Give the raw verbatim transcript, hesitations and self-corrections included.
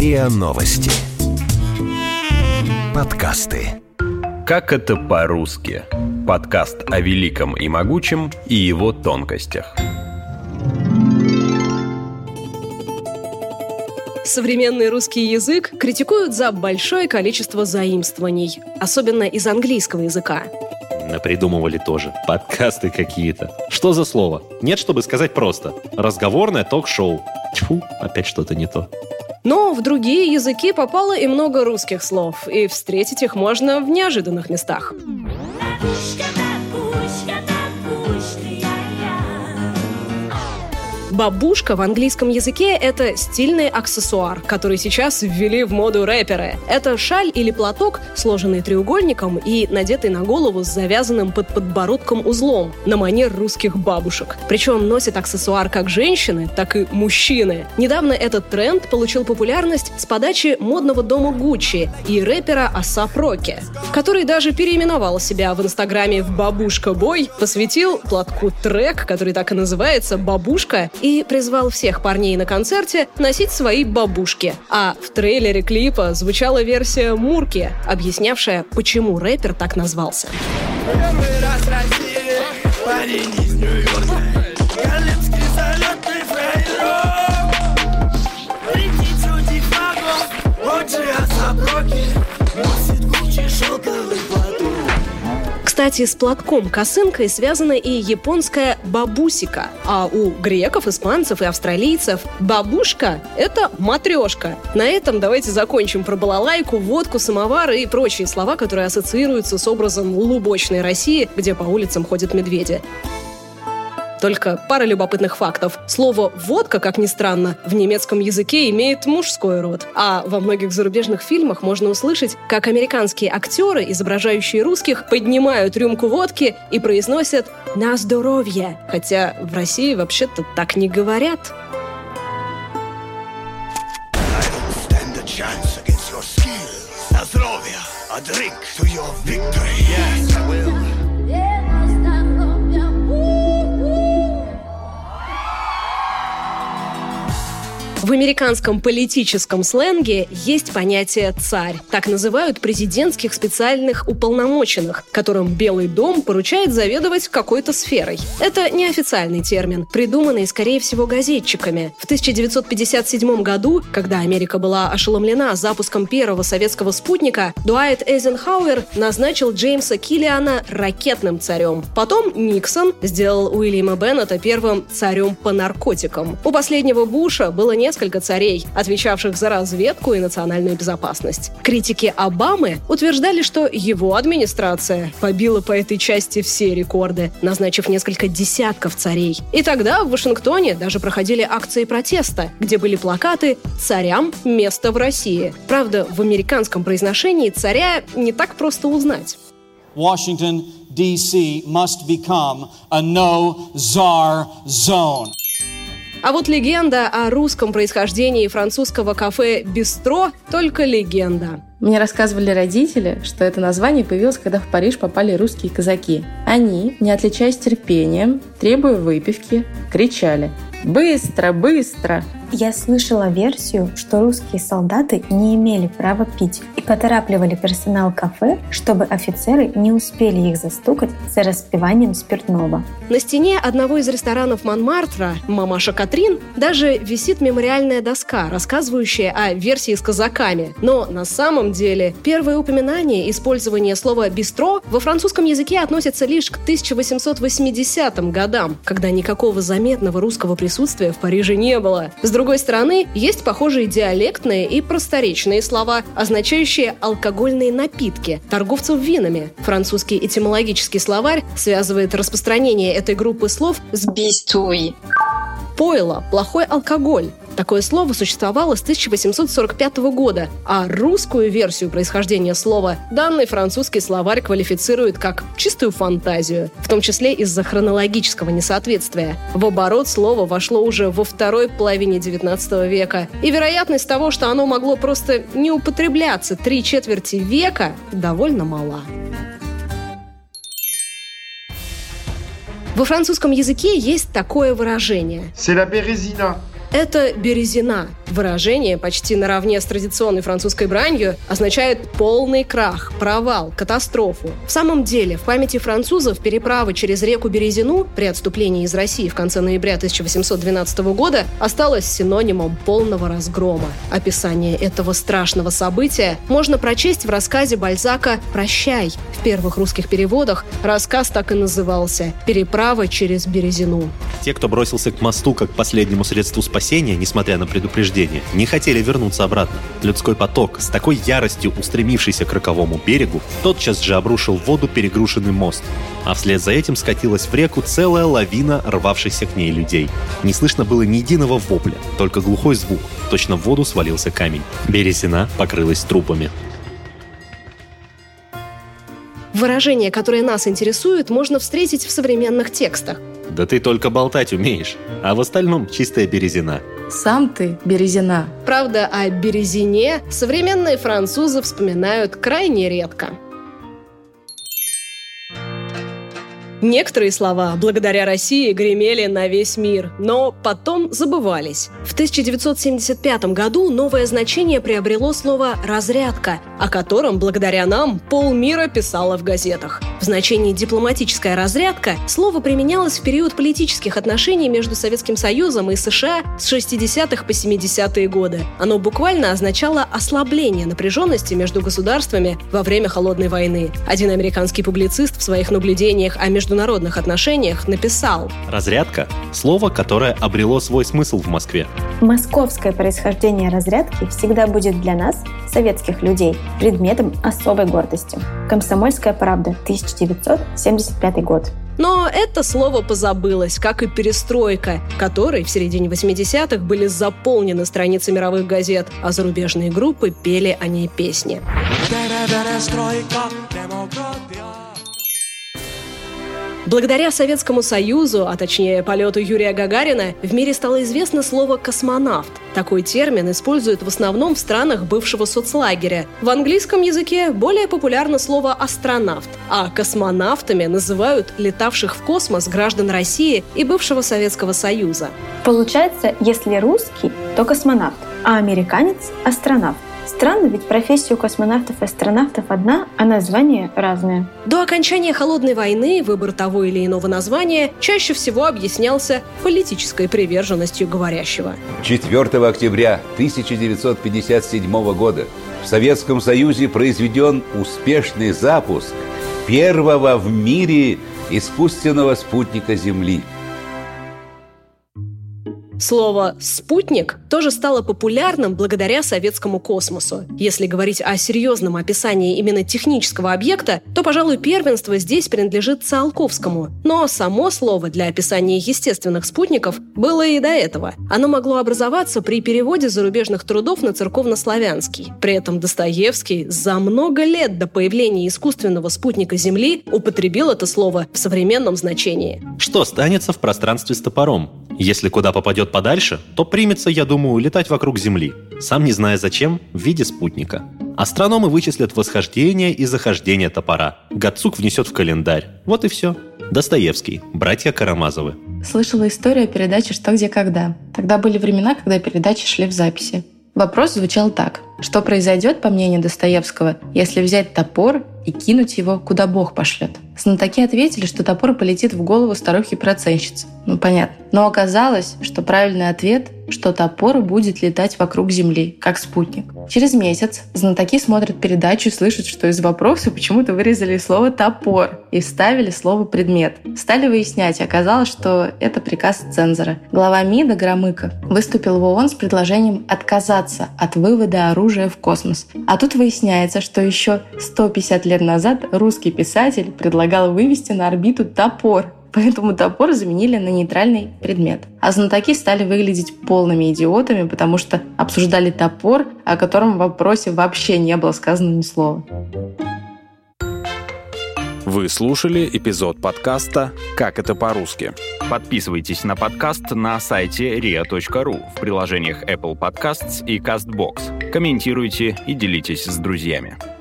РИА Новости. Подкасты. Как это по-русски? Подкаст о великом и могучем и его тонкостях. Современный русский язык критикуют за большое количество заимствований, особенно из английского языка. Напридумывали тоже. Подкасты какие-то. Что за слово? Нет, чтобы сказать просто. Разговорное ток-шоу. Тьфу, опять что-то не то. Но в другие языки попало и много русских слов, и встретить их можно в неожиданных местах. Бабушка в английском языке – это стильный аксессуар, который сейчас ввели в моду рэперы. Это шаль или платок, сложенный треугольником и надетый на голову с завязанным под подбородком узлом, на манер русских бабушек. Причем носят аксессуар как женщины, так и мужчины. Недавно этот тренд получил популярность с подачи модного дома Гуччи и рэпера А$эй пи Rocky, который даже переименовал себя в инстаграме в «Бабушка Бой», посвятил платку трек, который так и называется «Бабушка», и призвал всех парней на концерте носить свои бабушки. А в трейлере клипа звучала версия Мурки, объяснявшая, почему рэпер так назвался. Первый раз в России, парень из Нью-Йорка, Гарлемский залетный фрейрок. Летит дифагом, он же А$эй пи Rocky, носит Гуччи шелковый платок. Кстати, с платком-косынкой связана и японская бабусика, а у греков, испанцев и австралийцев бабушка – это матрешка. На этом давайте закончим про балалайку, водку, самовары и прочие слова, которые ассоциируются с образом лубочной России, где по улицам ходят медведи. Только пара любопытных фактов. Слово «водка», как ни странно, в немецком языке имеет мужской род. А во многих зарубежных фильмах можно услышать, как американские актеры, изображающие русских, поднимают рюмку водки и произносят «на здоровье». Хотя в России вообще-то так не говорят. На здоровье, a drink to your victory. Yes, I will. В американском политическом сленге есть понятие «царь». Так называют президентских специальных уполномоченных, которым Белый дом поручает заведовать какой-то сферой. Это неофициальный термин, придуманный, скорее всего, газетчиками. В тысяча девятьсот пятьдесят седьмом году, когда Америка была ошеломлена запуском первого советского спутника, Дуайт Эйзенхауэр назначил Джеймса Киллиана ракетным царем. Потом Никсон сделал Уильяма Беннета первым царем по наркотикам. У последнего Буша было несколько несколько царей, отвечавших за разведку и национальную безопасность. Критики Обамы утверждали, что его администрация побила по этой части все рекорды, назначив несколько десятков царей. И тогда в Вашингтоне даже проходили акции протеста, где были плакаты «Царям место в России». Правда, в американском произношении царя не так просто узнать. Washington, ди си must become a no-czar zone. А вот легенда о русском происхождении французского кафе «Бистро» — только легенда. Мне рассказывали родители, что это название появилось, когда в Париж попали русские казаки. Они, не отличаясь терпением, требуя выпивки, кричали «Быстро! Быстро!». Я слышала версию, что русские солдаты не имели права пить и поторапливали персонал кафе, чтобы офицеры не успели их застукать за распиванием спиртного. На стене одного из ресторанов Монмартра, «Мамаша Катрин», даже висит мемориальная доска, рассказывающая о версии с казаками. Но на самом деле первое упоминание использования слова «бистро» во французском языке относится лишь к тысяча восемьсот восьмидесятым годам, когда никакого заметного русского присутствия в Париже не было. С другой стороны, есть похожие диалектные и просторечные слова, означающие алкогольные напитки торговцев винами. Французский этимологический словарь связывает распространение этой группы слов с «бистуй». Пойло – плохой алкоголь. Такое слово существовало с тысяча восемьсот сорок пятого года, а русскую версию происхождения слова данный французский словарь квалифицирует как чистую фантазию, в том числе из-за хронологического несоответствия. В оборот слово вошло уже во второй половине девятнадцатого века, и вероятность того, что оно могло просто не употребляться три четверти века, довольно мала. Во французском языке есть такое выражение. C'est la bérésina. Это березина. В Выражение, почти наравне с традиционной французской бранью, означает полный крах, провал, катастрофу. В самом деле, в памяти французов переправа через реку Березину при отступлении из России в конце ноября тысяча восемьсот двенадцатого года осталась синонимом полного разгрома. Описание этого страшного события можно прочесть в рассказе Бальзака «Прощай». В первых русских переводах рассказ так и назывался «Переправа через Березину». Те, кто бросился к мосту как к последнему средству спасения, несмотря на предупреждение, не хотели вернуться обратно. Людской поток, с такой яростью устремившийся к роковому берегу, тотчас же обрушил в воду перегрушенный мост. А вслед за этим скатилась в реку целая лавина рвавшихся к ней людей. Не слышно было ни единого вопля, только глухой звук. Точно в воду свалился камень. Березина покрылась трупами. Выражение, которое нас интересует, можно встретить в современных текстах. Да ты только болтать умеешь, а в остальном чистая березина. Сам ты березина. Правда, о березине современные французы вспоминают крайне редко. Некоторые слова благодаря России гремели на весь мир, но потом забывались. В тысяча девятьсот семьдесят пятом году новое значение приобрело слово «разрядка», о котором, благодаря нам, полмира писало в газетах. В значении «дипломатическая разрядка» слово применялось в период политических отношений между Советским Союзом и США с шестидесятых по семидесятые годы. Оно буквально означало ослабление напряженности между государствами во время Холодной войны. Один американский публицист в своих наблюдениях о международных международных отношениях написал: «Разрядка – слово, которое обрело свой смысл в Москве». Московское происхождение разрядки всегда будет для нас, советских людей, предметом особой гордости. «Комсомольская правда», тысяча девятьсот семьдесят пятый год. Но это слово позабылось, как и перестройка, которой в середине восьмидесятых были заполнены страницы мировых газет, а зарубежные группы пели о ней песни. Благодаря Советскому Союзу, а точнее полету Юрия Гагарина, в мире стало известно слово «космонавт». Такой термин используют в основном в странах бывшего соцлагеря. В английском языке более популярно слово «астронавт», а космонавтами называют летавших в космос граждан России и бывшего Советского Союза. Получается, если русский, то космонавт, а американец – астронавт. Странно, ведь профессия у космонавтов и астронавтов одна, а названия разные. До окончания Холодной войны выбор того или иного названия чаще всего объяснялся политической приверженностью говорящего. четвёртого октября тысяча девятьсот пятьдесят седьмого года в Советском Союзе произведен успешный запуск первого в мире искусственного спутника Земли. Слово «спутник» тоже стало популярным благодаря советскому космосу. Если говорить о серьезном описании именно технического объекта, то, пожалуй, первенство здесь принадлежит Циолковскому. Но само слово для описания естественных спутников было и до этого. Оно могло образоваться при переводе зарубежных трудов на церковнославянский. При этом Достоевский за много лет до появления искусственного спутника Земли употребил это слово в современном значении. Что останется в пространстве с топором? Если куда попадет подальше, то примется, я думаю, летать вокруг Земли, сам не зная зачем, в виде спутника. Астрономы вычислят восхождение и захождение топора. Гацук внесет в календарь. Вот и все. Достоевский. Братья Карамазовы. Слышала историю о передаче «Что, где, когда». Тогда были времена, когда передачи шли в записи. Вопрос звучал так. Что произойдет, по мнению Достоевского, если взять топор и кинуть его, куда Бог пошлет? Знатоки ответили, что топор полетит в голову старухи-проценщицы. Ну, понятно. Но оказалось, что правильный ответ, что топор будет летать вокруг Земли, как спутник. Через месяц знатоки смотрят передачу и слышат, что из вопроса почему-то вырезали слово «топор» и вставили слово «предмет». Стали выяснять, и оказалось, что это приказ цензора. Глава МИДа Громыко выступил в ООН с предложением отказаться от вывода оружия в космос. А тут выясняется, что еще сто пятьдесят лет назад русский писатель предлагал вывести на орбиту топор. Поэтому топор заменили на нейтральный предмет. А знатоки стали выглядеть полными идиотами, потому что обсуждали топор, о котором в вопросе вообще не было сказано ни слова. Вы слушали эпизод подкаста «Как это по-русски». Подписывайтесь на подкаст на сайте риа точка ру, в приложениях Apple Podcasts и CastBox. Комментируйте и делитесь с друзьями.